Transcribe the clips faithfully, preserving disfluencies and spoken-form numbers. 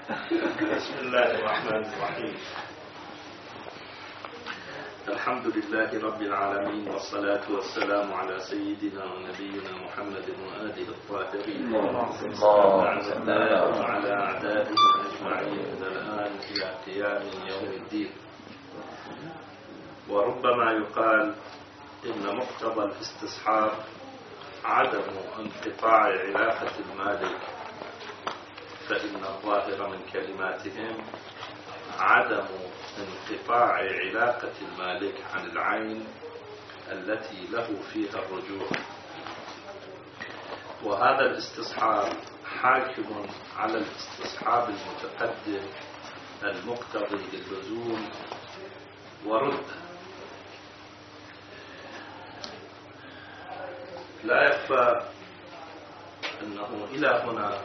بسم الله الرحمن الرحيم. الحمد لله رب العالمين، والصلاة والسلام على سيدنا ونبينا محمد وآله الطاهرين وعلى أعدائه أجمعين من الآن إلى قيام يوم الدين. وربما يقال إن مقتضى الاستصحاب عدم انقطاع علاقة المالك، فإن الظاهر من كلماتهم عدم انقطاع علاقة المالك عن العين التي له فيها الرجوع، وهذا الاستصحاب حاكم على الاستصحاب المتقدم المقتضي للزوم ورد. لا يخفى أنه إلى هنا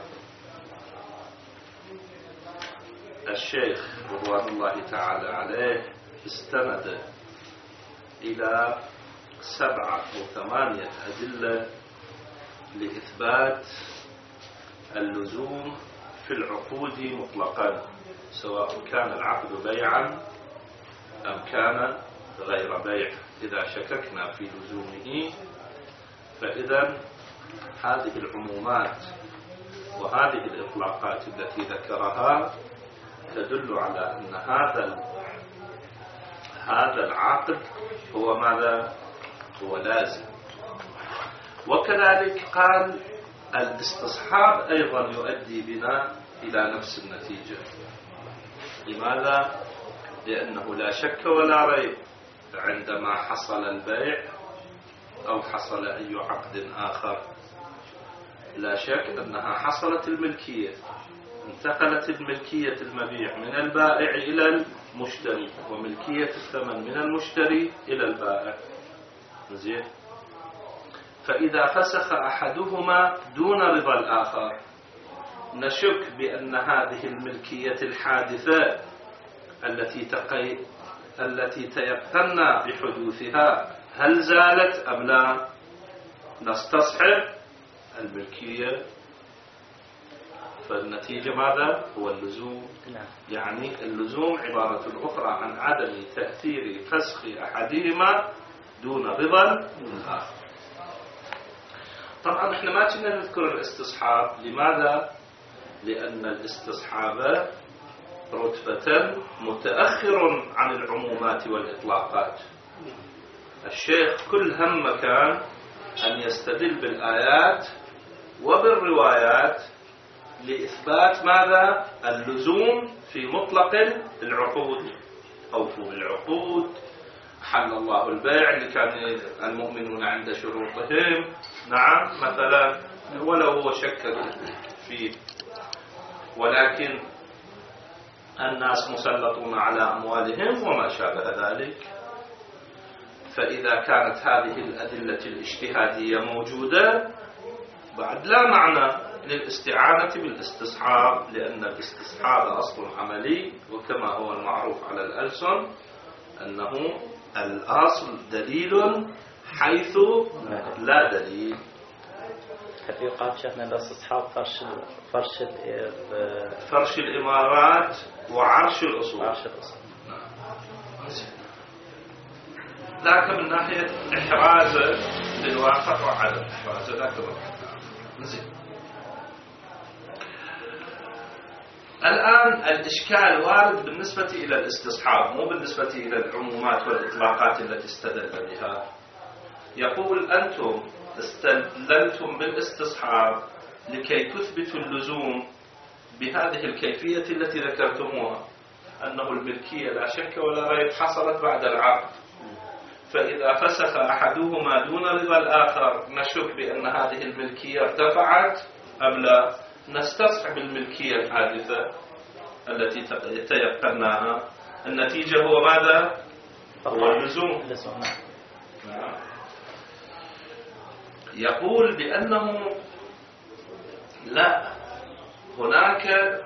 الشيخ رضوان الله تعالى عليه استند إلى سبعة أو ثمانية أدلة لإثبات اللزوم في العقود مطلقا، سواء كان العقد بيعا أم كان غير بيع. إذا شككنا في لزومه فإذا هذه العمومات وهذه الإطلاقات التي ذكرها تدل على أن هذا هذا العقد هو ماذا؟ هو لازم. وكذلك قال الاستصحاب أيضا يؤدي بنا إلى نفس النتيجة. لماذا؟ لأنه لا شك ولا ريب عندما حصل البيع أو حصل أي عقد آخر، لا شك أنها حصلت الملكية، انتقلت الملكية المبيع من البائع إلى المشتري، وملكية الثمن من المشتري إلى البائع. زين. فإذا فسخ أحدهما دون رضا الآخر نشك بأن هذه الملكية الحادثة التي تقي التي تيقنا بحدوثها هل زالت أم لا؟ نستصحب الملكية، فالنتيجة ماذا؟ هو اللزوم. يعني اللزوم عبارة أخرى عن عدم تأثير فسخ أحدهما دون رضا الآخر. طبعا احنا ما كنا نذكر الاستصحاب. لماذا؟ لأن الاستصحاب رتبة متأخر عن العمومات والإطلاقات. الشيخ كل هم كان أن يستدل بالآيات وبالروايات لإثبات ماذا؟ اللزوم في مطلق العقود. أوفوا بالعقود، حل الله البيع اللي كان المؤمنون عند شروطهم. نعم، مثلا ولو هو شك فيه، ولكن الناس مسلطون على أموالهم وما شابه ذلك. فإذا كانت هذه الأدلة الاجتهادية موجودة بعد لا معنى للاستعانة بالاستصحاب، لأن الاستصحاب أصل عملي، وكما هو المعروف على الألسن أنه الأصل دليل حيث لا دليل. حقيقة شفنا الاستصحاب فرش فرش فرش الإمارات وعرش الأصول. عرش الأصول. ذاك من ناحية إحرازه للواقع وعدم إحرازه، ذاك زين. الآن الإشكال وارد بالنسبة إلى الاستصحاب، مو بالنسبة إلى العمومات والإطلاقات التي استدل بها. يقول أنتم استدللتم بالاستصحاب لكي تثبتوا اللزوم بهذه الكيفية التي ذكرتموها، أنه الملكية لا شك ولا ريب حصلت بعد العقد، فإذا فسخ أحدهما دون رضا الآخر نشك بأن هذه الملكية ارتفعت أم لا؟ نستصحب الملكية الحادثة التي تيقناها. النتيجة هو ماذا؟ هو اللزوم. يقول بأنه لا، هناك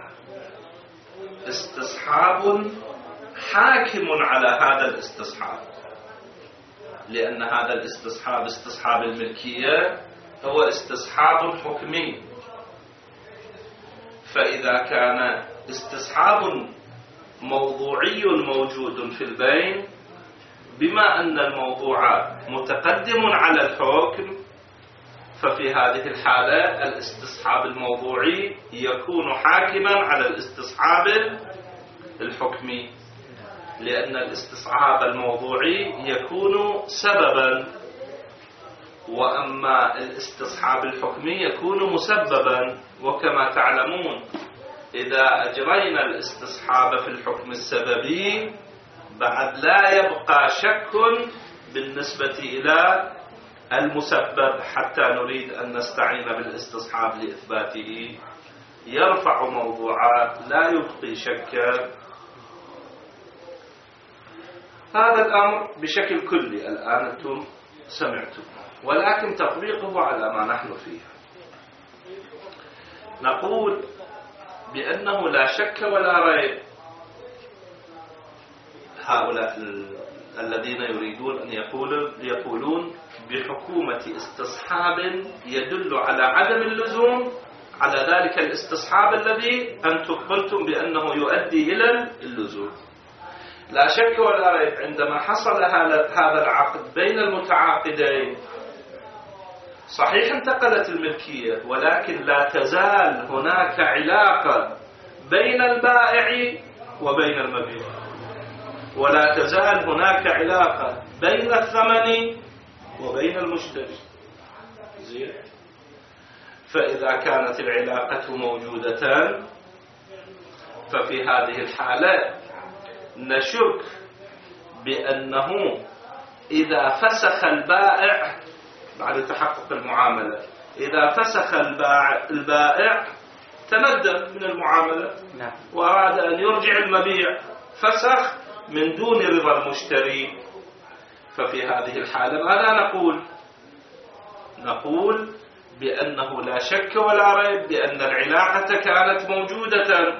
استصحاب حاكم على هذا الاستصحاب، لأن هذا الاستصحاب استصحاب الملكية هو استصحاب حكمي، فإذا كان استصحاب موضوعي موجود في البين، بما أن الموضوع متقدم على الحكم، ففي هذه الحالة الاستصحاب الموضوعي يكون حاكما على الاستصحاب الحكمي، لأن الاستصحاب الموضوعي يكون سببا، وأما الاستصحاب الحكمي يكون مسببا. وكما تعلمون إذا أجرينا الاستصحاب في الحكم السببي بعد لا يبقى شك بالنسبة إلى المسبب حتى نريد أن نستعين بالاستصحاب لإثباته، يرفع موضوعا لا يبقي شكا. هذا الأمر بشكل كلي الآن أنتم سمعتم، ولكن تطبيقه على ما نحن فيه. نقول بأنه لا شك ولا ريب هؤلاء الذين يريدون أن يقولوا يقولون بحكومة استصحاب يدل على عدم اللزوم على ذلك الاستصحاب الذي أنتم قلتم بأنه يؤدي إلى اللزوم. لا شك ولا ريب عندما حصل هذا العقد بين المتعاقدين، صحيح انتقلت الملكية، ولكن لا تزال هناك علاقة بين البائع وبين المبيع، ولا تزال هناك علاقة بين الثمن وبين المشتري. زين؟ فإذا كانت العلاقة موجودة ففي هذه الحالة نشك بأنه إذا فسخ البائع بعد تحقق المعاملة، إذا فسخ البائع, البائع تندم من المعاملة وأراد أن يرجع المبيع، فسخ من دون رضا المشتري، ففي هذه الحالة ماذا نقول؟ نقول بأنه لا شك ولا ريب بأن العلاقة كانت موجودة.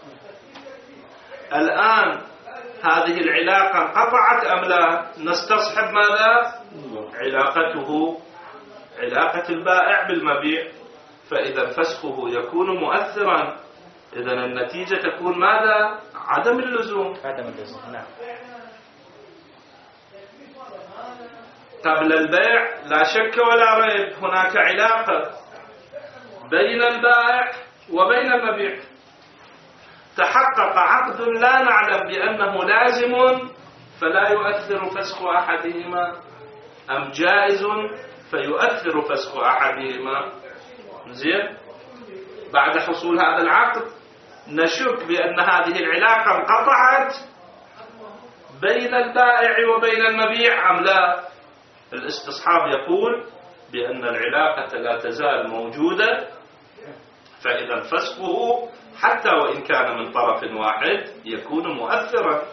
الآن هذه العلاقة انقطعت أم لا؟ نستصحب ماذا؟ علاقته علاقة البائع بالمبيع، فإذا فسخه يكون مؤثرا، إذا النتيجة تكون ماذا؟ عدم اللزوم. عدم اللزوم، نعم. قبل البيع لا شك ولا ريب هناك علاقة بين البائع وبين المبيع، تحقق عقد لا نعلم بأنه لازم فلا يؤثر فسخ أحدهما، أم جائز فيؤثر فسخ أحدهما. زين؟ بعد حصول هذا العقد نشك بأن هذه العلاقة انقطعت بين البائع وبين المبيع أم لا. الاستصحاب يقول بأن العلاقة لا تزال موجودة، فإذا فسخه حتى وإن كان من طرف واحد يكون مؤثرا.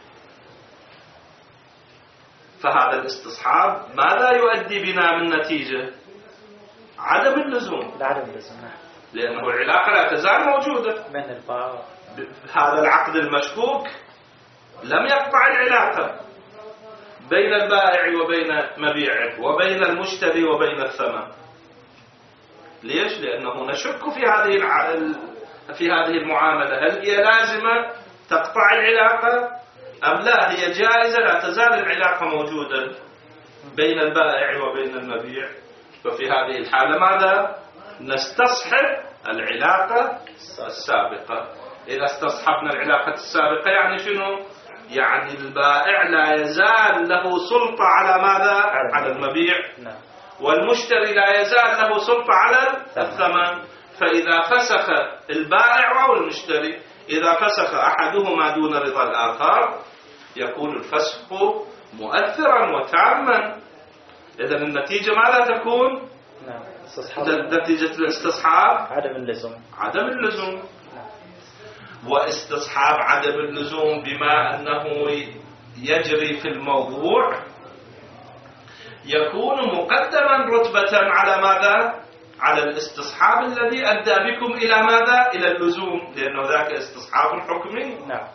فهذا الاستصحاب ماذا يؤدي بنا من نتيجة؟ عدم اللزوم. عدم اللزوم، لأنه العلاقة لا تزال موجودة بين البائع. هذا العقد المشكوك لم يقطع العلاقة بين البائع وبين مبيعه وبين المشتري وبين الثمن. ليش؟ لأنه نشك في هذه في هذه المعاملة، هل هي لازمة تقطع العلاقة أم لا هي جائزة لا تزال العلاقة موجودة بين البائع وبين المبيع. ففي هذه الحالة ماذا؟ نستصحب العلاقة السابقة. إذا استصحبنا العلاقة السابقة يعني شنو؟ يعني البائع لا يزال له سلطة على ماذا؟ على المبيع، والمشتري لا يزال له سلطة على الثمن. فإذا فسخ البائع أو المشتري، إذا فسخ أحدهما دون رضا الآخر يكون الفسخ مؤثرا وتاما. إذن النتيجة ماذا تكون؟ نتيجة الاستصحاب عدم اللزوم. عدم اللزوم. واستصحاب عدم اللزوم بما أنه يجري في الموضوع يكون مقدما رتبة على ماذا؟ على الاستصحاب الذي أدى بكم إلى ماذا؟ إلى اللزوم، لأنه ذاك استصحاب حكمي. نعم.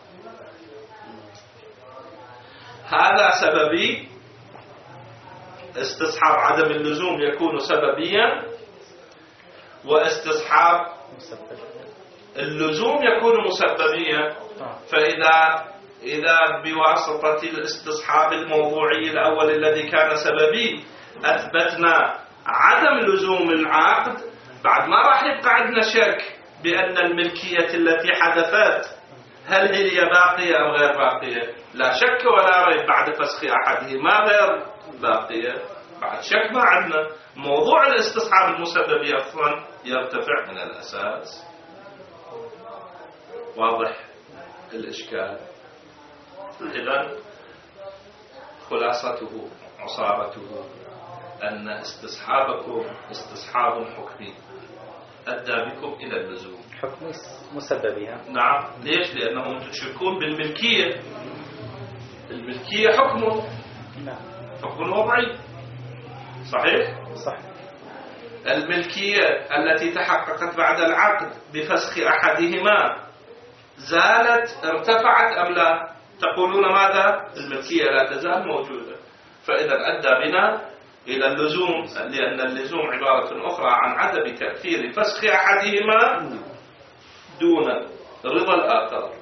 هذا سببي، استصحاب عدم اللزوم يكون سببيا، واستصحاب اللزوم يكون مسببيا. فإذا إذا بواسطة الاستصحاب الموضوعي الأول الذي كان سببي أثبتنا عدم لزوم العقد، بعد ما راح يبقى عندنا شك بأن الملكية التي حدثت هل هي باقية أو غير باقية. لا شك ولا ريب بعد فسخ أحدهما غير باقية، بعد شك ما عندنا. موضوع الاستصحاب المسببي أصلا يرتفع من الأساس. واضح الإشكال؟ إذن خلاصته عصارته أن استصحابكم استصحاب حكمي أدى بكم إلى اللزوم. حكم مسببي. نعم. ليش؟ لأنهم تشركون بالملكية. الملكية حكم. نعم. حكم وضعي. صحيح؟ صحيح. الملكية التي تحققت بعد العقد بفسخ أحدهما زالت ارتفعت أم لا؟ تقولون ماذا؟ الملكية لا تزال موجودة. فإذا أدى بنا إلى اللزوم، لأن اللزوم عبارة أخرى عن عدم تأثير فسخ أحدهما دون رضا الآخر.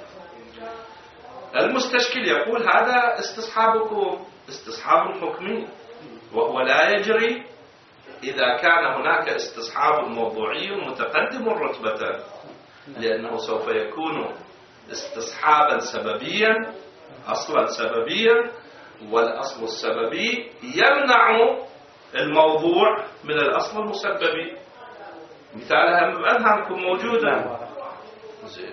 المستشكل يقول هذا استصحابكم استصحاب حكمي، وهو لا يجري إذا كان هناك استصحاب موضوعي متقدم رتبة، لأنه سوف يكون استصحابا سببيا، أصلا سببيا، والأصل السببي يمنع الموضوع من الأصل المسببي. مثالها أذهنكم موجودة. زين.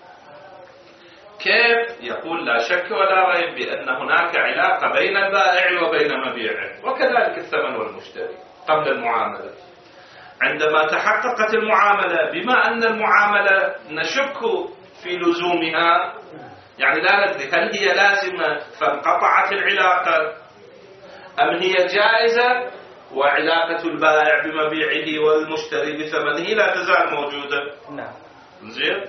كيف؟ يقول لا شك ولا ريب بأن هناك علاقة بين البائع وبين مبيعه، وكذلك الثمن والمشتري قبل المعاملة. عندما تحققت المعاملة، بما أن المعاملة نشك في لزومها، يعني لا ندري هل هي لازمة فانقطعت العلاقة أم هي جائزة وعلاقة البائع بمبيعه والمشتري بثمنه لا تزال موجودة. نعم. زين.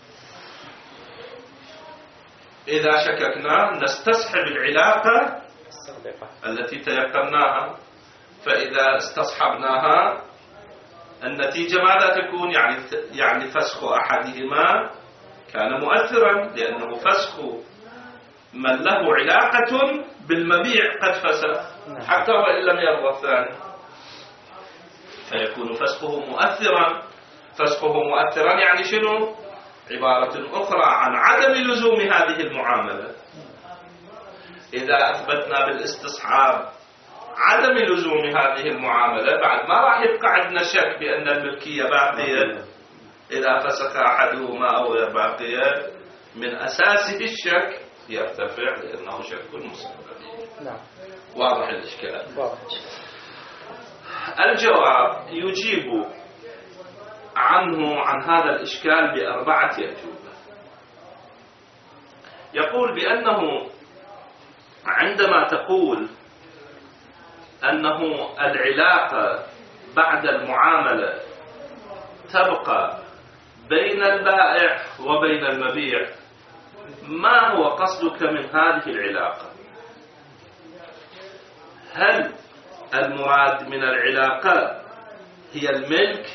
إذا شككنا نستصحب العلاقة التي تيقناها، فإذا استصحبناها النتيجة ماذا تكون؟ يعني يعني فسخ أحدهما كان مؤثرا، لأنه فسخ من له علاقة بالمبيع قد فسخ حتى وإن لم يرضى الثاني، فيكون فسخه مؤثرا. فسخه مؤثرا يعني شنو؟ عبارة أخرى عن عدم لزوم هذه المعاملة. إذا أثبتنا بالاستصحاب عدم لزوم هذه المعاملة، بعد ما راح يبقى عندنا شك بأن الملكية باقية إذا فسخ أحدهما أو غير باقية، من أساسه الشك يرتفع لأنه شك مسبب. نعم. واضح الإشكال؟ واضح. الجواب يجيب عنه عن هذا الإشكال بأربعة أجوبة. يقول بأنه عندما تقول أنه العلاقة بعد المعاملة تبقى بين البائع وبين المبيع، ما هو قصدك من هذه العلاقة؟ هل المراد من العلاقة هي الملك؟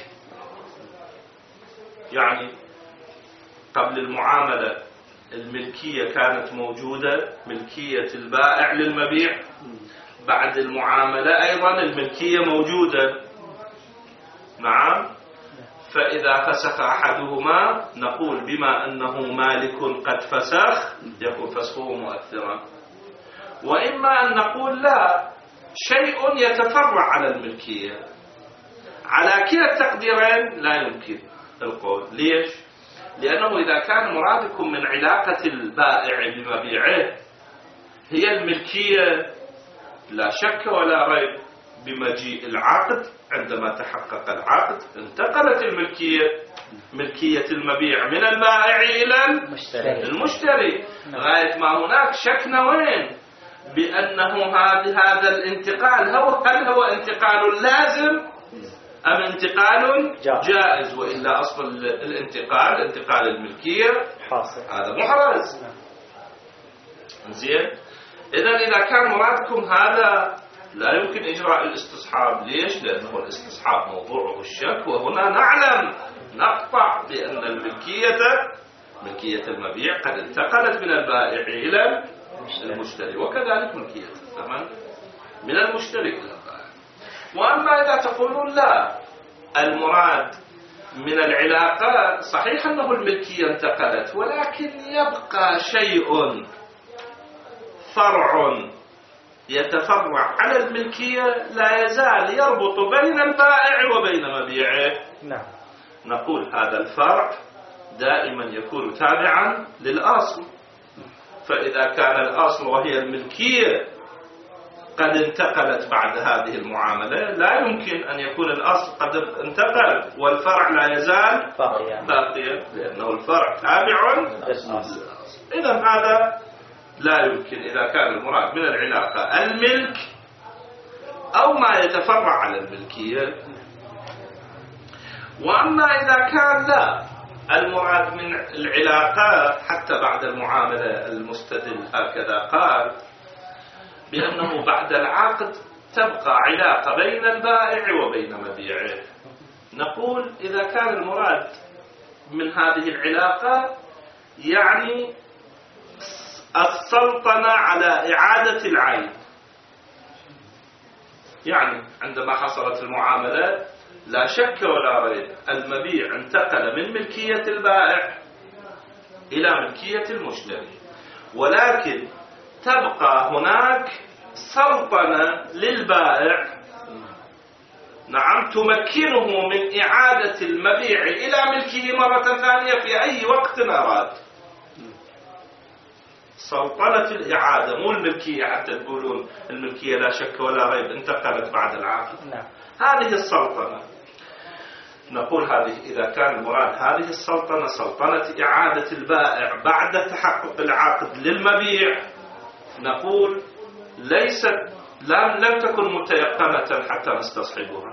يعني قبل المعاملة الملكية كانت موجودة، ملكية البائع للمبيع. بعد المعاملة أيضا الملكية موجودة. نعم. فإذا فسخ أحدهما نقول بما أنه مالك قد فسخ يكون فسخه مؤثرا. وإما أن نقول لا، شيء يتفرع على الملكية. على كلا التقديرين لا يمكن القول. ليش؟ لأنه إذا كان مرادكم من علاقة البائع بمبيعه هي الملكية، لا شك ولا ريب بمجيء العقد، عندما تحقق العقد انتقلت الملكية، ملكية المبيع من البائع إلى المشتري, المشتري. غاية ما هناك شكنا وين بأنه هذا الانتقال هو هل هو انتقال لازم أم انتقال جائز؟ وإلا أصل الانتقال انتقال الملكية حاصل، هذا محرز. زين. إذا إذا كان مرادكم هذا لا يمكن إجراء الاستصحاب. ليش؟ لأنه الاستصحاب موضوعه الشك، وهنا نعلم نقطع بأن الملكية ملكية المبيع قد انتقلت من البائع إلى المشتري، وكذلك ملكية الثمن من المشتري إلى البائع. وأما إذا تقولون لا، المراد من العلاقة صحيح أنه الملكية انتقلت، ولكن يبقى شيء فرع يتفرع على الملكية لا يزال يربط بين البائع وبين مبيعه. نعم. نقول هذا الفرع دائما يكون تابعا للأصل، فإذا كان الأصل وهي الملكية قد انتقلت بعد هذه المعاملة، لا يمكن أن يكون الأصل قد انتقل والفرع لا يزال باقيا، لأنه الفرع تابع للأصل. إذن هذا لا يمكن إذا كان المراد من العلاقة الملك أو ما يتفرع على الملكية. وأما إذا كان لا، المراد من العلاقة حتى بعد المعاملة، المستدل هكذا قال بأنه بعد العقد تبقى علاقة بين البائع وبين مبيعه. نقول إذا كان المراد من هذه العلاقة يعني السلطنة على إعادة العين، يعني عندما حصلت المعاملة لا شك ولا ريب المبيع انتقل من ملكية البائع إلى ملكية المشتري، ولكن تبقى هناك سلطنة للبائع، نعم، تمكنه من إعادة المبيع إلى ملكه مرة ثانية في أي وقت أراد. سلطنة الإعادة، مو الملكية حتى تقولون الملكية لا شك ولا ريب انتقلت بعد العقد. هذه السلطنة نقول هذه إذا كان المراد هذه السلطنة سلطنة إعادة البائع بعد تحقق العقد للمبيع، نقول ليست لم, لم تكن متيقنة حتى نستصحبها.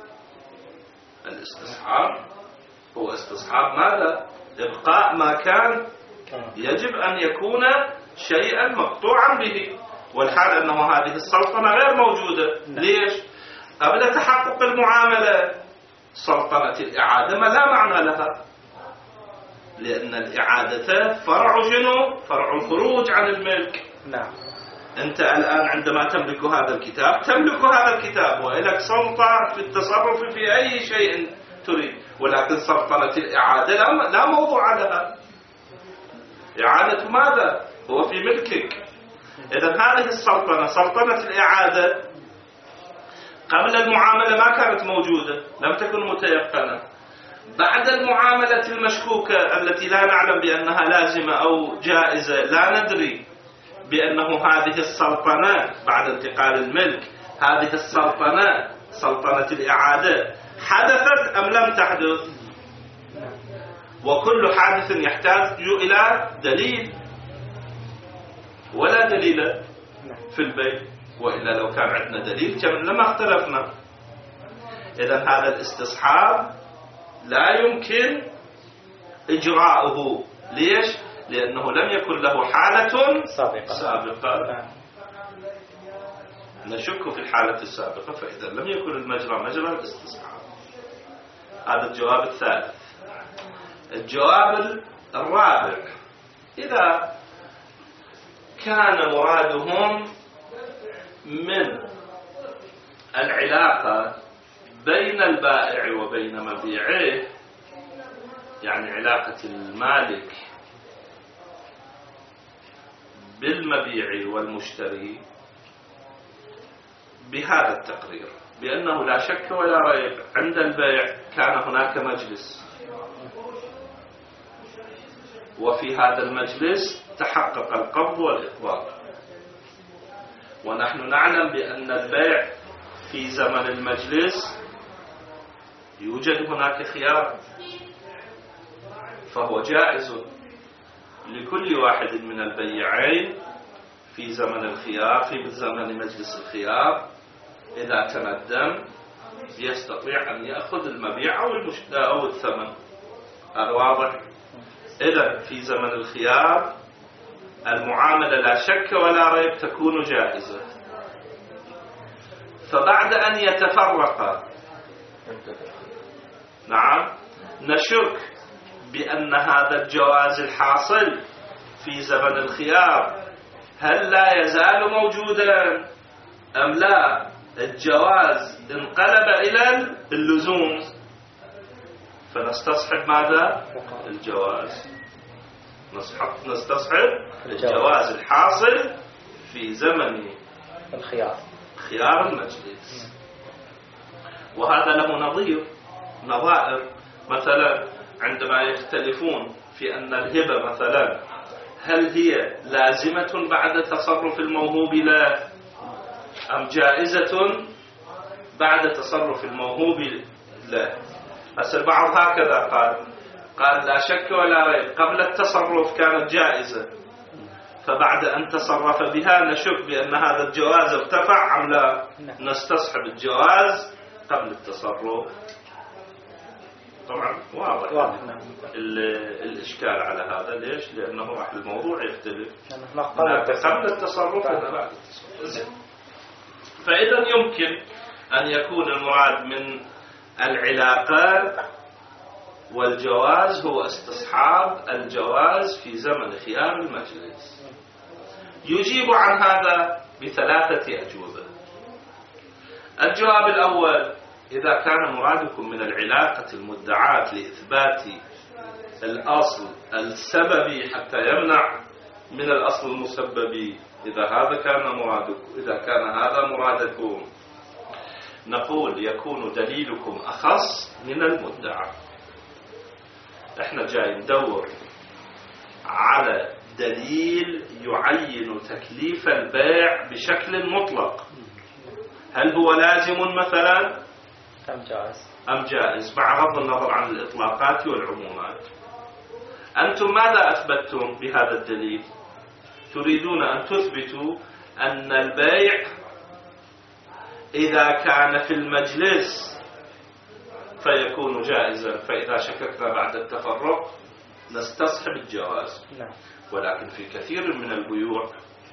الاستصحاب هو استصحاب ماذا؟ إبقاء ما كان يجب أن يكون شيئا مقطوعا به، والحال أنه هذه السلطنة غير موجودة. ليش؟ قبل تحقق المعاملة سلطنة الإعادة ما لا معنى لها، لأن الإعادة فرع شنو؟ فرع الخروج عن الملك. نعم. أنت الآن عندما تملك هذا الكتاب تملك هذا الكتاب ولك سلطة في التصرف في أي شيء تريد، ولكن سلطنة الإعادة لا موضوع لها. إعادة ماذا؟ هو في ملكك. إذن هذه السلطنة سلطنة الإعادة قبل المعاملة ما كانت موجودة، لم تكن متيقنة. بعد المعاملة المشكوكة التي لا نعلم بأنها لازمة أو جائزة، لا ندري بأنه هذه السلطنة بعد انتقال الملك، هذه السلطنة سلطنة الإعادة حدثت أم لم تحدث؟ وكل حادث يحتاج إلى دليل، ولا دليل في البيع، وإلا لو كان عندنا دليل لما اختلفنا. إذن هذا الاستصحاب لا يمكن إجراؤه. ليش؟ لأنه لم يكن له حالة سابقة, سابقة. نشك في الحالة السابقة، فإذا لم يكن المجرى مجرى الاستصحاب. هذا الجواب الثالث. الجواب الرابع، إذا كان مرادهم من العلاقة بين البائع وبين مبيعه، يعني علاقة المالك بالمبيع والمشتري، بهذا التقرير بأنه لا شك ولا ريب عند البيع كان هناك مجلس، وفي هذا المجلس تحقق القبض والإقباض، ونحن نعلم بأن البيع في زمن المجلس يوجد هناك خيار، فهو جائز لكل واحد من البيعين في زمن الخيار، في زمن مجلس الخيار، إذا تندم يستطيع أن يأخذ المبيع أو المشتري أو الثمن. هذا واضح. إذا في زمن الخيار المعاملة لا شك ولا ريب تكون جائزة. فبعد أن يتفرق، نعم، نشك بأن هذا الجواز الحاصل في زمن الخيار هل لا يزال موجودا أم لا الجواز انقلب إلى اللزوم، فنستصحب ماذا؟ الجواز، نستصحب الجواز الحاصل في زمن الخيار خيار المجلس. وهذا له نظير نظائر، مثلا عندما يختلفون في أن الهبة مثلا هل هي لازمة بعد تصرف الموهوب له أم جائزة بعد تصرف الموهوب له. هسه البعض هكذا قال قال لا شك ولا ريب قبل التصرف كانت جائزة، فبعد أن تصرف بها نشك بأن هذا الجواز ارتفع أم لا، نستصحب الجواز قبل التصرف. طبعا واضح, واضح. الإشكال على هذا ليش؟ لأنه راح الموضوع يختلف قبل التصرف ولا بعد التصرف. فإذا يمكن أن يكون المراد من العلاقة والجواز هو استصحاب الجواز في زمن خيار المجلس. يجيب عن هذا بثلاثة أجوبة. الجواب الأول: إذا كان مرادكم من العلاقة المدعاة لإثبات الأصل السببي حتى يمنع من الأصل المسببي، إذا هذا كان مرادكم إذا كان هذا مرادكم نقول يكون دليلكم أخص من المدعى. احنا جاي ندور على دليل يعين تكليف البيع بشكل مطلق، هل هو لازم مثلا أم جائز أم جائز مع غض النظر عن الإطلاقات والعمومات. أنتم ماذا أثبتتم بهذا الدليل؟ تريدون أن تثبتوا أن البيع إذا كان في المجلس فيكون جائزا، فإذا شككنا بعد التفرق نستصحب الجواز. ولكن في كثير من البيوع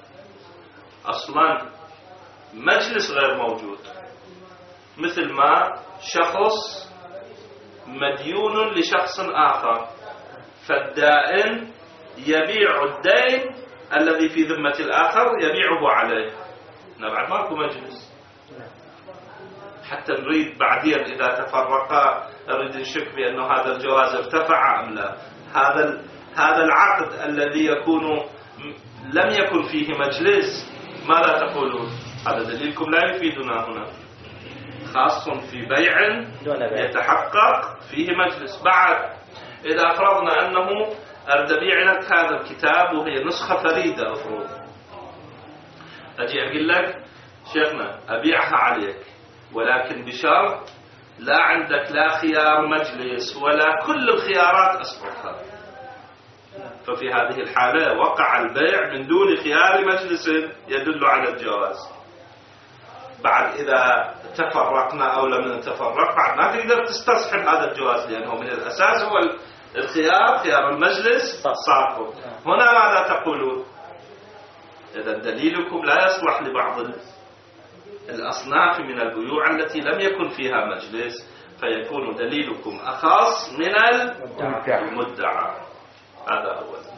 أصلا مجلس غير موجود، مثل ما شخص مديون لشخص آخر، فالدائن يبيع الدين الذي في ذمة الآخر يبيعه عليه، بعد ماكو مجلس. حتى نريد بعدين إذا تفرقا نريد نشك بأنه هذا الجواز ارتفع أم لا. هذا هذا العقد الذي يكون لم يكن فيه مجلس ماذا تقولون؟ هذا دليلكم لا يفيدنا هنا، خاص في بيع يتحقق فيه مجلس. بعد إذا فرضنا أنه أريد أبيع لك هذا الكتاب وهي نسخة فريدة، أفرض أجي أقول لك شيخنا أبيعها عليك، ولكن بشرط لا عندك لا خيار مجلس ولا كل الخيارات أسقطها. ففي هذه الحالة وقع البيع من دون خيار مجلس يدل على الجواز. بعد إذا تفرقنا أو لم نتفرق بعد ما تقدر تستصحب هذا الجواز، لأنه من الأساس هو الخيار خيار المجلس صاحب. هنا ماذا تقولون؟ إذا دليلكم لا يصلح لبعض الأصناف من البيوع التي لم يكن فيها مجلس، فيكون دليلكم أخص من المدعى. هذا أولا.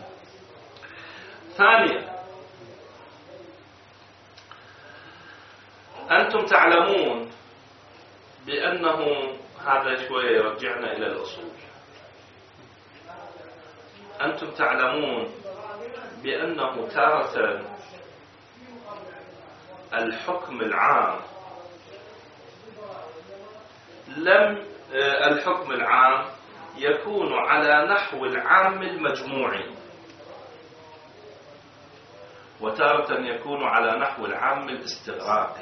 ثانيا، أنتم تعلمون بأنه هذا شوية يرجعنا إلى الأصول. أنتم تعلمون بأنه تارة الحكم العام لم الحكم العام يكون على نحو العام المجموعي، وتارة يكون على نحو العام الاستغراقي.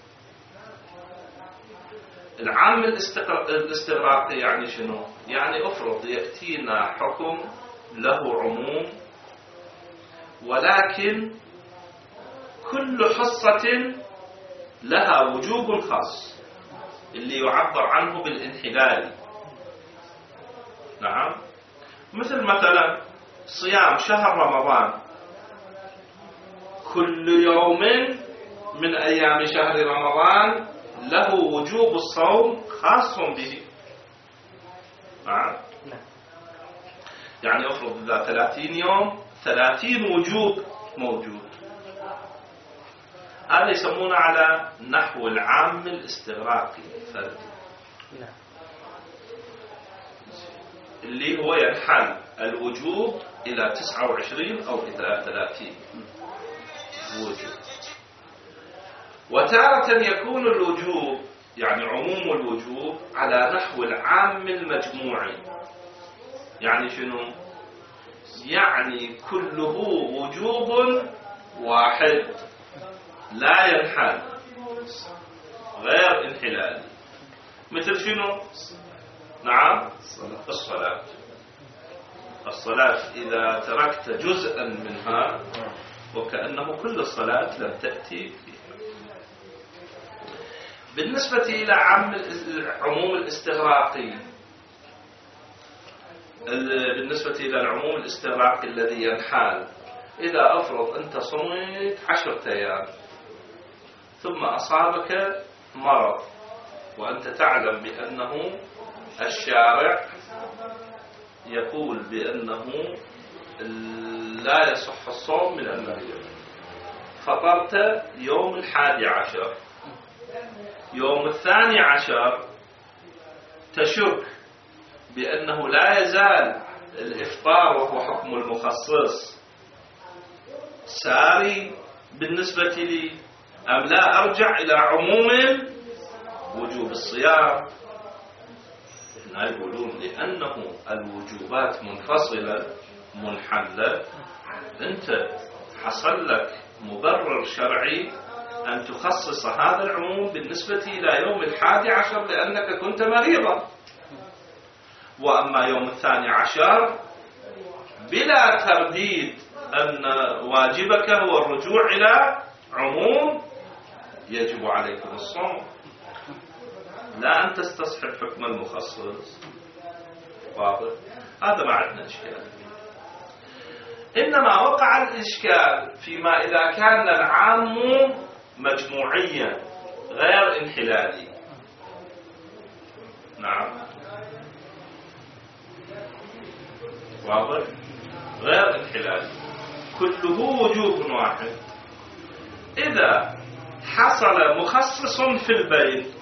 العام الاستغراقي يعني شنو؟ يعني افرض يأتينا حكم له عموم، ولكن كل حصة لها وجوب خاص اللي يعبر عنه بالانحلال. نعم، مثل مثلا صيام شهر رمضان، كل يوم من أيام شهر رمضان له وجوب الصوم خاص به. نعم، يعني افرض إذا ثلاثين يوم ثلاثين وجوب موجود. هذا يسمونه على نحو العام الاستغراقي الفردي، اللي هو ينحل الوجوب إلى تسعة وعشرين أو إلى ثلاثين وجوب. وتارة يكون الوجوب يعني عموم الوجوب على نحو العام المجموعي. يعني شنو؟ يعني كله وجوب واحد لا ينحل غير انحلالي. مثل شنو؟ نعم، الصلاة. الصلاة إذا تركت جزءا منها وكأنه كل الصلاة لم تأتي فيها. بالنسبة إلى عام العموم الاستغراقي، بالنسبة إلى العموم الاستغراقي الذي ينحال، إذا أفرض أنت صمت عشرة أيام ثم أصابك مرض وأنت تعلم بأنه الشارع يقول بأنه لا يصح الصوم من المريض، فطرت يوم الحادي عشر، يوم الثاني عشر تشك بأنه لا يزال الإفطار وهو حكم المخصص ساري بالنسبة لي أم لا أرجع إلى عموم وجوب الصيام؟ هنا يقولون لأنه الوجوبات منفصلة منحلة، أنت حصل لك مبرر شرعي أن تخصص هذا العموم بالنسبة إلى يوم الحادي عشر لأنك كنت مريضا. وأما يوم الثاني عشر بلا ترديد أن واجبك هو الرجوع إلى عموم يجب عليكم الصوم، لا أن تستصحب حكم المخصص. واضح؟ هذا ما عندنا إشكال. إنما وقع الإشكال فيما إذا كان العام مجموعيا غير انحلالي. نعم، واضح؟ غير انحلالي كله وجوب واحد. إذا حصل مخصص في البيت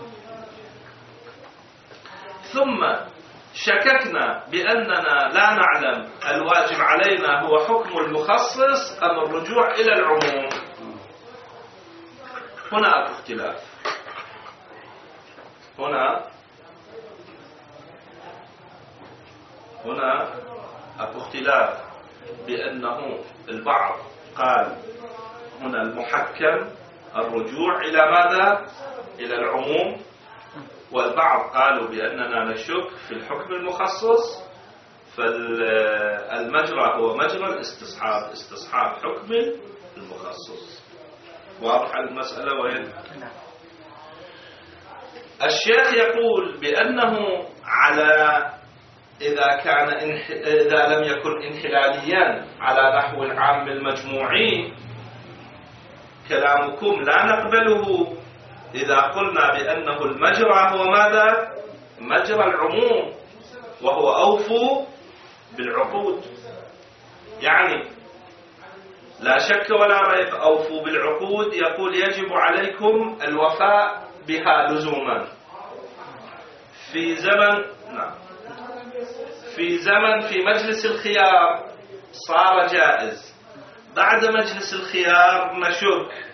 ثم شككنا بأننا لا نعلم الواجب علينا هو حكم المخصص أم الرجوع إلى العموم، هنا أكو اختلاف. هنا هنا أكو اختلاف بأنه البعض قال هنا المحكم الرجوع إلى ماذا؟ إلى العموم، والبعض قالوا بأننا نشك في الحكم المخصص، فالمجرى هو مجرى الاستصحاب، استصحاب حكم المخصص. واضح المسألة وين؟ الشيخ يقول بأنه على إذا كان انح... إذا لم يكن انحلاليا على نحو العام المجموعي كلامكم لا نقبله إذا قلنا بأنه المجرى هو ماذا؟ مجرى العموم، وهو أوفوا بالعقود. يعني لا شك ولا ريب أوفوا بالعقود يقول يجب عليكم الوفاء بها لزوما. في زمن نعم في زمن في مجلس الخيار صار جائز، بعد مجلس الخيار نشك.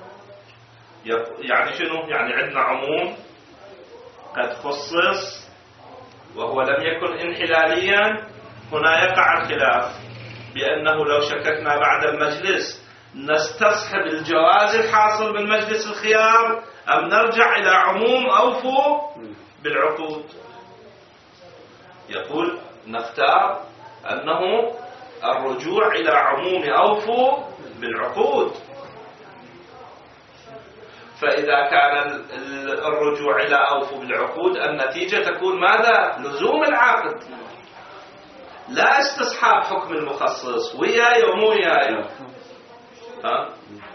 يعني شنو؟ يعني عندنا عموم قد خصص وهو لم يكن انحلاليا، هنا يقع الخلاف بأنه لو شككنا بعد المجلس نستصحب الجواز الحاصل من مجلس الخيار أم نرجع إلى عموم أوفوا بالعقود. يقول نختار أنه الرجوع إلى عموم أوفوا بالعقود. فإذا كان الرجوع إلى أوفوا بالعقود النتيجة تكون ماذا؟ لزوم العقد، لا استصحاب حكم المخصص. وياي ومو وياي؟ ها؟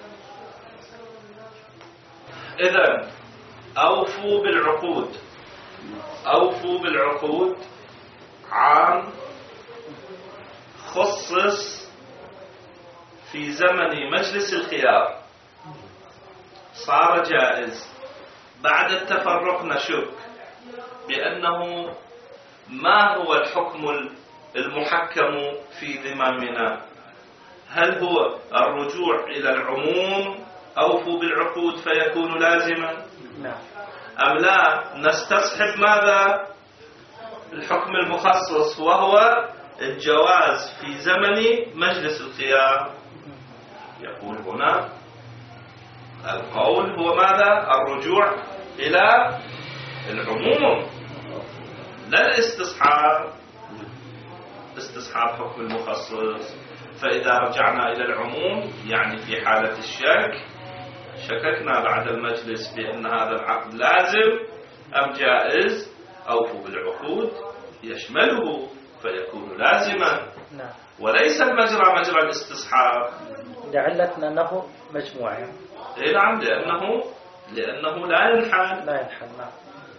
إذن أوفوا بالعقود، أوفوا بالعقود عام خصص في زمن مجلس الخيار صار جائز، بعد التفرق نشك بأنه ما هو الحكم المحكم في ذممنا، هل هو الرجوع إلى العموم أوفوا بالعقود فيكون لازما أم لا نستصحب ماذا الحكم المخصص وهو الجواز في زمن مجلس الخيار. يقول هنا القول هو ماذا؟ الرجوع إلى العموم لا الاستصحاب، استصحاب حكم المخصص. فإذا رجعنا إلى العموم يعني في حالة الشك شككنا بعد المجلس بأن هذا العقد لازم أم جائز، أوفوا بالعقود يشمله فيكون لازما وليس المجرى مجرى الاستصحاب لعلتنا أنه مجموعة. إيه نعم، لأنه لأنه لا ينحل لا ينحل نعم.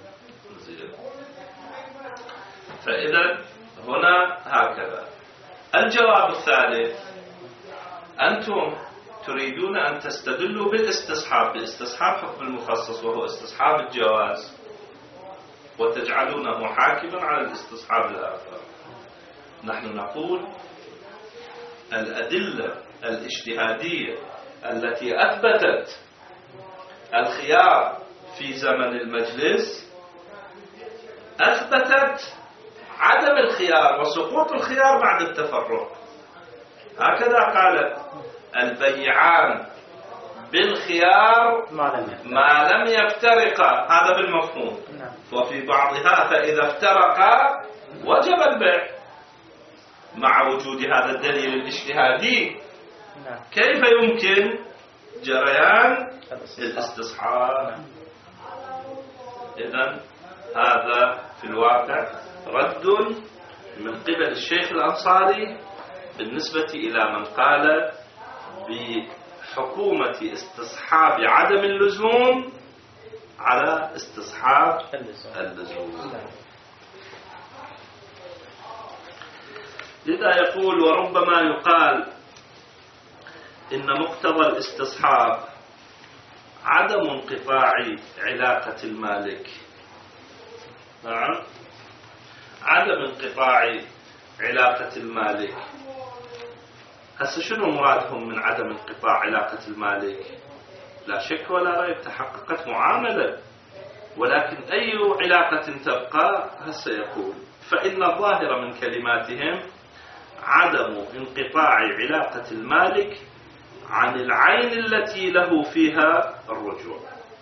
فإذا هنا هكذا. الجواب الثالث، أنتم تريدون أن تستدلوا بالاستصحاب باستصحاب حكم المخصص وهو استصحاب الجواز وتجعلونه حاكما على الاستصحاب الآخر. نحن نقول الأدلة الاجتهادية التي أثبتت الخيار في زمن المجلس أثبتت عدم الخيار وسقوط الخيار بعد التفرق. هكذا قالت البيعان بالخيار ما لم يفترقا، هذا بالمفهوم، وفي بعضها فإذا افترقا وجب البيع مع وجود هذا الدليل الاجتهادي. كيف يمكن جريان الاستصحاب؟ إذن هذا في الواقع رد من قبل الشيخ الأنصاري بالنسبة إلى من قال بحكومة استصحاب عدم اللزوم على استصحاب اللزوم. لذا يقول وربما يقال إن مقتضى الاستصحاب عدم انقطاع علاقة المالك. نعم، عدم انقطاع علاقة المالك. هسه شنو مرادهم من عدم انقطاع علاقة المالك؟ لا شك ولا ريب تحققت معاملة، ولكن أي علاقة تبقى؟ هسه يقول فإن الظاهر من كلماتهم عدم انقطاع علاقة المالك عن العين التي له فيها الرجوع.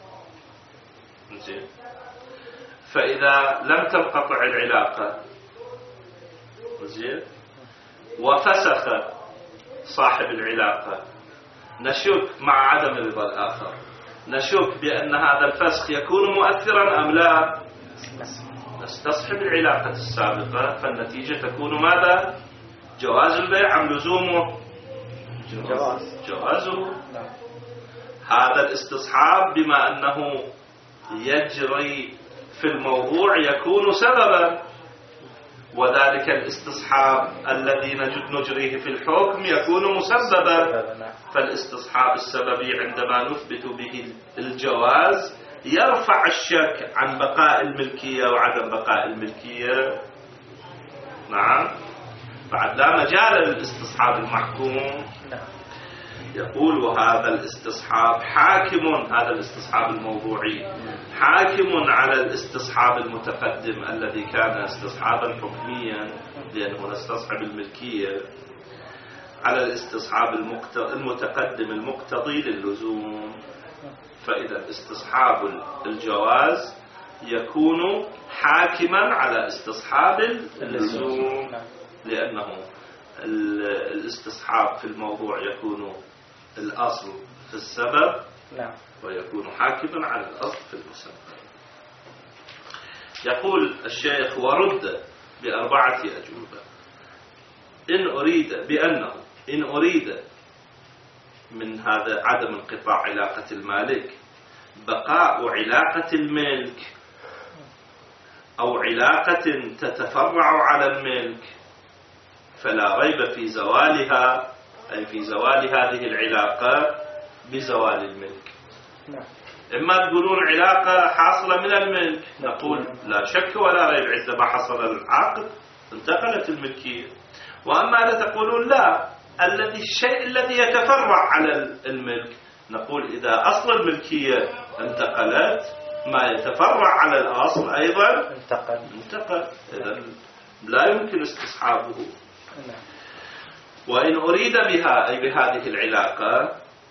زين، فإذا لم تنقطع العلاقة زين وفسخ صاحب العلاقة نشك مع عدم رضا الآخر، نشك بأن هذا الفسخ يكون مؤثرا أم لا، نستصحب العلاقة السابقة فالنتيجة تكون ماذا؟ جواز البيع أم لزومه؟ جواز جوازه. هذا الاستصحاب بما أنه يجري في الموضوع يكون سببا، وذلك الاستصحاب الذي نجريه في الحكم يكون مسببا. فالاستصحاب السببي عندما نثبت به الجواز يرفع الشك عن بقاء الملكية وعدم بقاء الملكية. نعم، بعد لا مجال للاستصحاب المحكوم. يقول وهذا الاستصحاب حاكم، هذا الاستصحاب الموضوعي حاكم على الاستصحاب المتقدم الذي كان استصحابا حكميا لأنه نستصحب الملكية، على الاستصحاب المتقدم المقتضي للزوم. فإذا استصحاب الجواز يكون حاكما على استصحاب اللزوم، لأنه الاستصحاب في الموضوع يكون الأصل في السبب ويكون حاكما على الأصل في المسبب. يقول الشيخ ورد بأربعة أجوبة. إن أريد بأنه إن أريد من هذا عدم انقطاع علاقة المالك بقاء علاقة الملك أو علاقة تتفرع على الملك فلا ريب في زوالها، أي في زوال هذه العلاقة بزوال الملك. إما تقولون علاقة حاصلة من الملك، نقول لا شك ولا ريب عندما حصل العقد انتقلت الملكية. وأما لا تقولون لا، الذي الشيء الذي يتفرع على الملك، نقول إذا أصل الملكية انتقلت، ما يتفرع على الأصل أيضا انتقل, انتقل. إذن لا يمكن استصحابه. وإن أريد بها، أي بهذه العلاقة،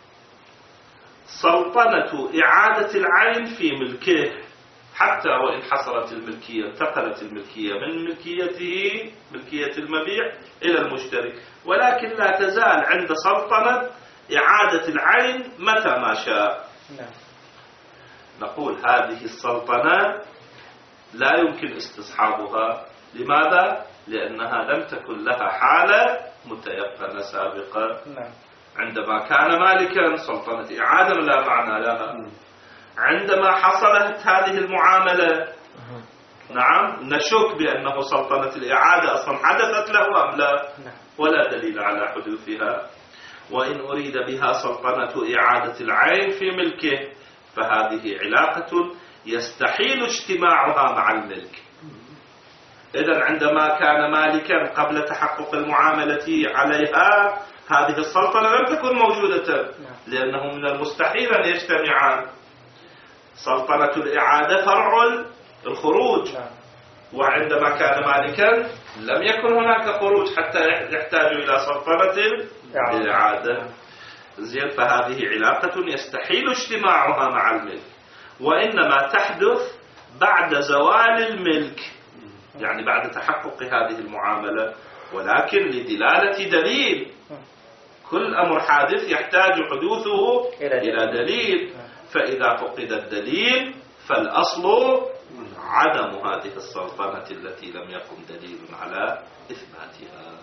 سلطنة إعادة العين في ملكه، حتى وإن حصلت الملكية، انتقلت الملكية من ملكيته، ملكية المبيع، إلى المشتري، ولكن لا تزال عند سلطنة إعادة العين متى ما شاء. نقول هذه السلطنة لا يمكن استصحابها. لماذا؟ لأنها لم تكن لها حالة متيقنة سابقا. عندما كان مالكا سلطنة إعادة لا معنى لها. عندما حصلت هذه المعاملة، نعم، نشك بأنه سلطنة الإعادة أصلا حدثت له أم لا، ولا دليل على حدوثها. وإن أريد بها سلطنة إعادة العين في ملكه، فهذه علاقة يستحيل اجتماعها مع الملك. إذن عندما كان مالكا قبل تحقق المعاملة عليها، هذه السلطنة لم تكن موجودة، لأنه من المستحيل أن يجتمعان. سلطنة الإعادة فرع الخروج، وعندما كان مالكا لم يكن هناك خروج حتى يحتاج إلى سلطنة الإعادة. زين، فهذه علاقة يستحيل اجتماعها مع الملك، وإنما تحدث بعد زوال الملك، يعني بعد تحقق هذه المعاملة، ولكن لدلالة دليل. كل أمر حادث يحتاج حدوثه إلى دليل، فإذا فقد الدليل فالأصل عدم هذه السلطنة التي لم يقم دليل على إثباتها.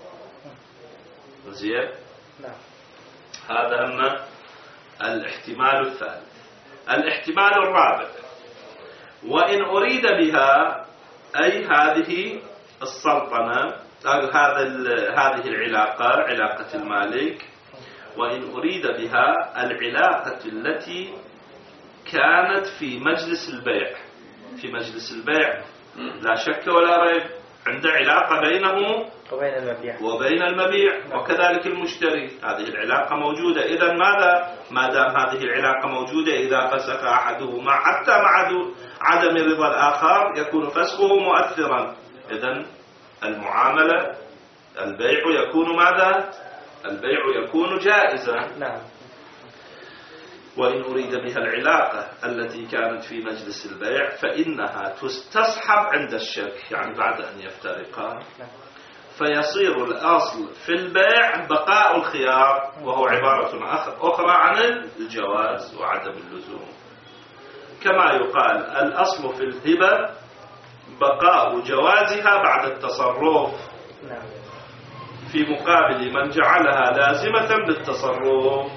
زين، هذا هم الاحتمال الثالث. الاحتمال الرابع، وإن أريد بها، أي هذه السلطنة، هذا هذه العلاقة، علاقة المالك، وإن أريد بها العلاقة التي كانت في مجلس البيع. في مجلس البيع لا شك ولا ريب عند علاقة بينه وبين المبيع وبين المبيع وكذلك المشتري، هذه العلاقة موجودة. إذن ماذا؟ ما دام هذه العلاقة موجودة، إذا فسخ أحدهما حتى مع عدم رضا الآخر يكون فسخه مؤثرا. إذن المعاملة، البيع يكون ماذا؟ البيع يكون جائزا. نعم. وإن أريد بها العلاقة التي كانت في مجلس البيع، فإنها تستصحب عند الشرك، يعني بعد أن يفترقا، فيصير الأصل في البيع بقاء الخيار، وهو عبارة أخرى عن الجواز وعدم اللزوم. كما يقال الأصل في الهبة بقاء جوازها بعد التصرف، في مقابل من جعلها لازمة بالتصرف.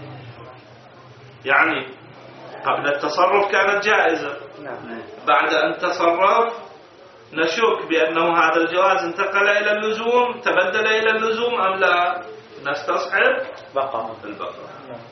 يعني قبل التصرف كانت جائزة، بعد أن تصرف نشك بأنه هذا الجواز انتقل إلى اللزوم، تبدل إلى اللزوم أم لا، نستصحب بقاء البقاء.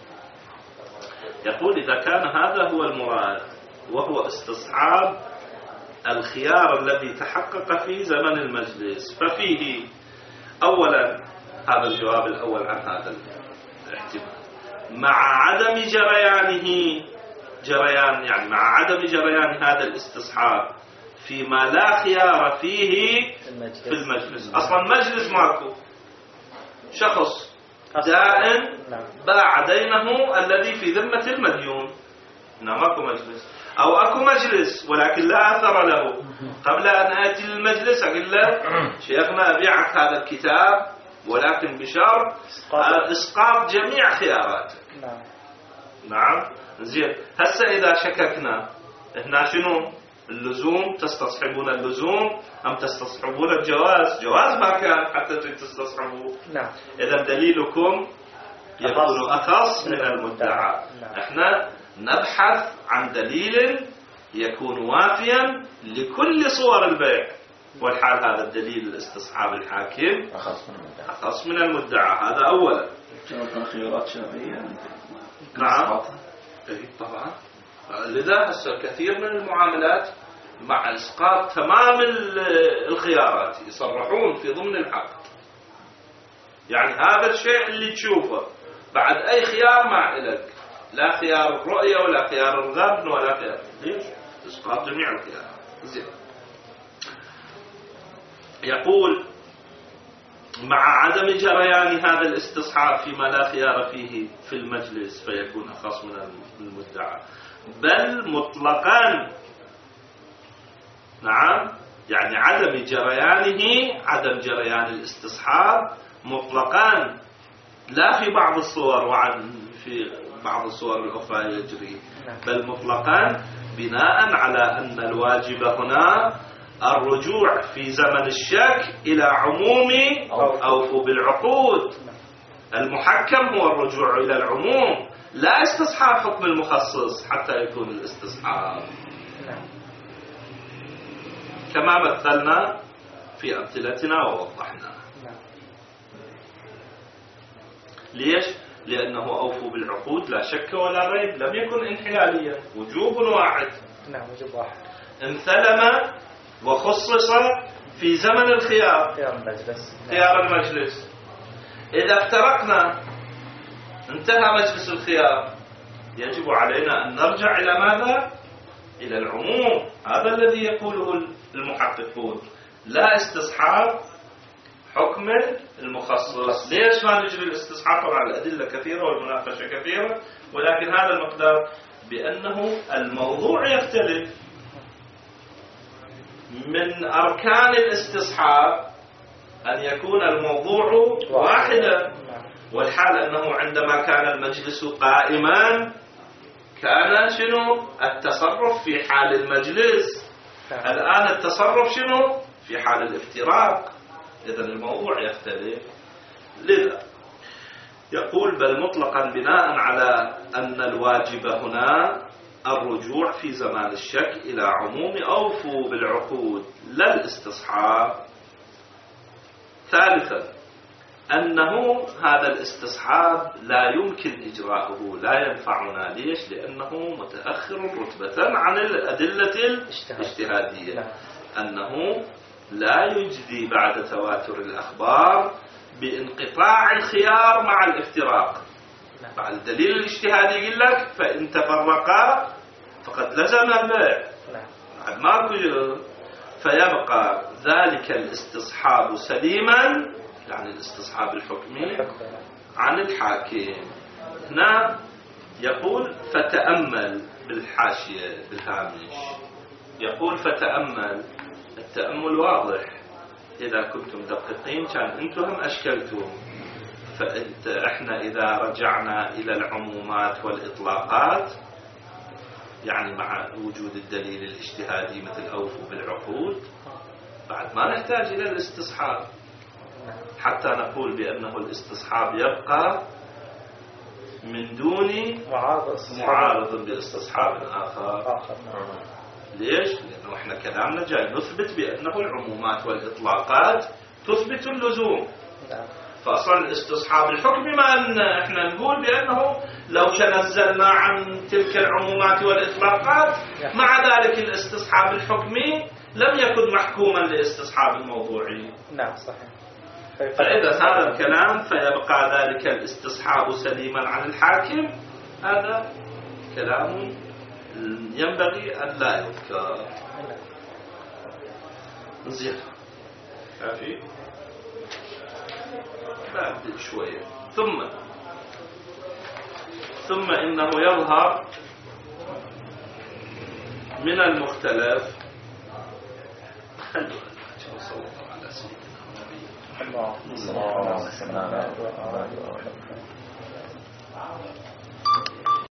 يقول إذا كان هذا هو المراد، وهو استصحاب الخيار الذي تحقق في زمن المجلس، ففيه أولا هذا الجواب الأول عن هذا الاحتمال، مع عدم جريانه، جريان يعني مع عدم جريان هذا الاستصحاب فيما لا خيار فيه في المجلس. أصلا مجلس ماكو، شخص دائن باع دينه الذي في ذمة المديون، ماكو مجلس، أو أكو مجلس ولكن لا أثر له. قبل أن آتي للمجلس أقول له شيخنا أبيعك هذا الكتاب، ولكن بشرط إسقاط جميع خياراتك. نعم. نعم. زين، هسه إذا شككنا هنا شنو اللزوم؟ تستصحبون اللزوم أم تستصحبون الجواز؟ جواز ما كان حتى تستصحبوه. نعم. إذا دليلكم يكون أخص من المدعى. نعم. احنا نبحث عن دليل يكون وافيا لكل صور البيع، والحال هذا الدليل الاستصحاب الحاكم أخص من المدعى أخص من المدعى. هذا أولا. كان خيارات شرعية. نعم طبعا. لذا هسه كثير من المعاملات مع إسقاط تمام الخيارات يصرحون في ضمن العقد، يعني هذا الشيء اللي تشوفه بعد أي خيار ما إلك، لا خيار الرؤية ولا خيار الغبن ولا خيار، ليش؟ إسقاط جميع الخيارات. زين. يقول مع عدم جريان هذا الاستصحاب فيما لا خيار فيه في المجلس فيكون أخص من المدعى، بل مطلقا. نعم، يعني عدم جريانه، عدم جريان الاستصحاب مطلقا، لا في بعض الصور وعن في بعض الصور الأخرى يجري، بل مطلقا بناء على أن الواجب هنا الرجوع في زمن الشك إلى عموم أوفوا بالعقود. المحكم هو الرجوع إلى العموم، لا استصحاب حكم المخصص حتى يكون الاستصحاب، كما مثلنا في أمثلتنا ووضحنا. ليش؟ لأنه أوفوا بالعقود لا شك ولا ريب لم يكن انحلاليا، وجوب واحد. نعم، وجوب واحد. انثلم وخصص في زمن الخيار، خيار المجلس. خيار المجلس. إذا افترقنا انتهى مجلس الخيار، يجب علينا أن نرجع إلى ماذا؟ إلى العموم. هذا الذي يقوله المحققون، لا استصحاب حكم المخصص. ليش ما نجري الاستصحاب؟ طبعا الأدلة كثيرة والمناقشة كثيرة، ولكن هذا المقدار بأنه الموضوع يختلف. من أركان الاستصحاب أن يكون الموضوع واحدا، والحال أنه عندما كان المجلس قائما كان شنو؟ التصرف في حال المجلس. الآن التصرف شنو؟ في حال الافتراق. إذن الموضوع يختلف. لذا يقول بل مطلقا بناء على أن الواجب هنا الرجوع في زمان الشك إلى عموم أوفوا بالعقود لا الاستصحاب. ثالثا أنه هذا الاستصحاب لا يمكن إجراؤه، لا ينفعنا. ليش؟ لأنه متأخر رتبة عن الأدلة الاجتهادية، أنه لا يجدي بعد تواتر الأخبار بانقطاع الخيار مع الافتراق. بعد الدليل الاجتهادي يقول لك فإن تفرقا فقد لزم البيع، بعد ماكو، فيبقى ذلك الاستصحاب سليما، يعني الاستصحاب الحكمي عن الحاكم. هنا يقول فتأمل بالحاشية بالهامش، يقول فتأمل. التأمل واضح، إذا كنتم دقيقين كان أنتم هم أشكلتم. فإنت إحنا إذا رجعنا إلى العمومات والإطلاقات، يعني مع وجود الدليل الاجتهادي مثل أوفوا بالعقود، بعد ما نحتاج إلى الاستصحاب حتى نقول بأنه الاستصحاب يبقى من دون معارض باستصحاب آخر. ليش؟ لأنه إحنا كلامنا جاي نثبت بأنه العمومات والإطلاقات تثبت اللزوم. فأصلا الاستصحاب الحكمي ما أن إحنا نقول بأنه لو تنزلنا عن تلك العمومات والإطلاقات، مع ذلك الاستصحاب الحكمي لم يكن محكوما لاستصحاب الموضوعي. نعم صحيح. فإذا هذا الكلام فيبقى ذلك الاستصحاب سليما عن الحاكم، هذا كلام ينبغي أن لا يذكر. زين كافي. بعد شوية ثم ثم إنه يظهر من المختلف. خلوا صلى الله على سيدنا محمد. الله